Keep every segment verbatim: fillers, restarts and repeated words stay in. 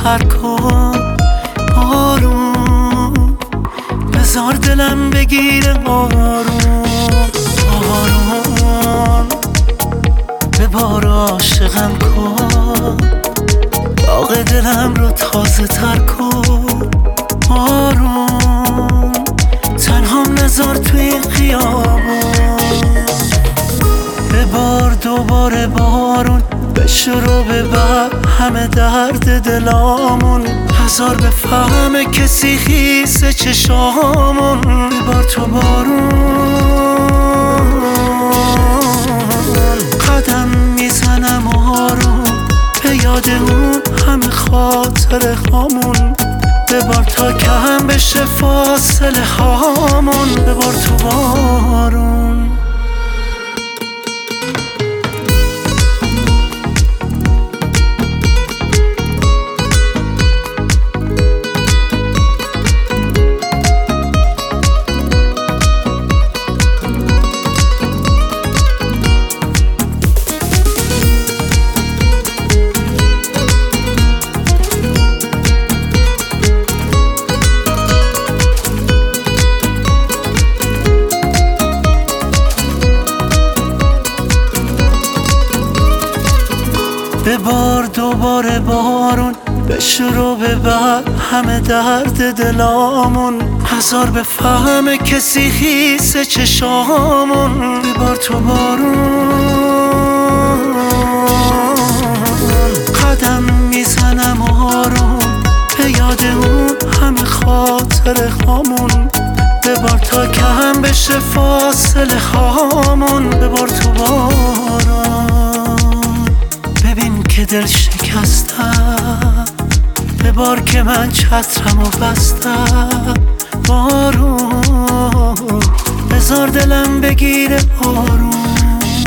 تر کن بارون، بذار دلم بگیره آروم آروم، به بار عاشقم کن، داغ دلم رو تازه تر کن بارون، تنهام نذار توی این خیابون. ببار دوباره بارون، بشورو ببر همه درد دلامون، هزار بفهمه کسی خیسه چشامون. ببار تو بارون، قدم میزنم آروم به یاد اون همه خاطر هامون. ببار تا کم بشه فاصله هامون، ببار تو بارون. ببار دوباره بارون، بشورو ببر همه درد دلامون، هزار بفهمه کسی خیسه چشامون. ببار تو بارون، قدم میزنم آروم به یاد اون همه خاطر هامون. ببار تا کم بشه فاصله هامون، ببار تو بارون. ببین که دل شکستم، ببار که من چترم و بستم بارون، بذار دلم بگیره آروم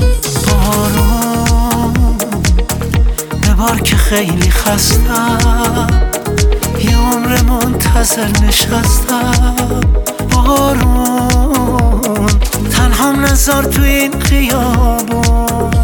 آروم، ببار که خیلی خستم، یه عمر منتظر نشستم بارون، تنهام نذار تو این خیابون.